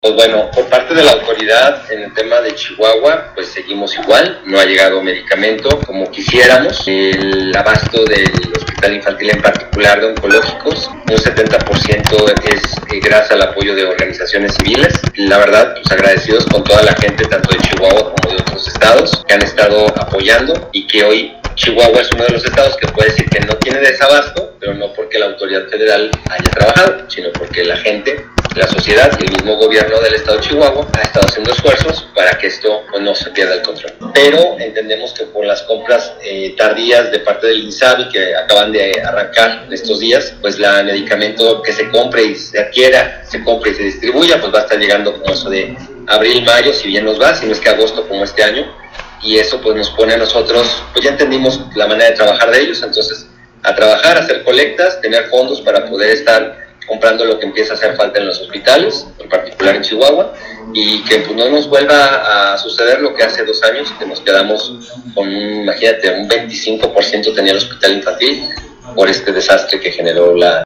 Pues bueno, por parte de la autoridad en el tema de Chihuahua, pues seguimos igual, no ha llegado medicamento como quisiéramos. El abasto del hospital infantil en particular de oncológicos, un 70% es gracias al apoyo de organizaciones civiles. La verdad, pues agradecidos con toda la gente, tanto de Chihuahua como de otros estados, que han estado apoyando y que hoy Chihuahua es uno de los estados que puede decir que no tiene desabasto, pero no porque la autoridad federal haya trabajado, sino porque la gente, la sociedad y el mismo gobierno del estado de Chihuahua ha estado haciendo esfuerzos para que esto pues, no se pierda el control. Pero entendemos que por las compras tardías de parte del INSABI que acaban de arrancar en estos días, pues el medicamento que se compre y se adquiera, se compre y se distribuya, pues va a estar llegando como eso de abril, mayo, si bien nos va, si no es que agosto como este año. Y eso pues nos pone a nosotros, pues ya entendimos la manera de trabajar de ellos, entonces a trabajar, a hacer colectas, tener fondos para poder estar comprando lo que empieza a hacer falta en los hospitales, en particular en Chihuahua, y que pues no nos vuelva a suceder lo que hace 2 años, que nos quedamos con, imagínate, un 25% tenía el hospital infantil por este desastre que generó la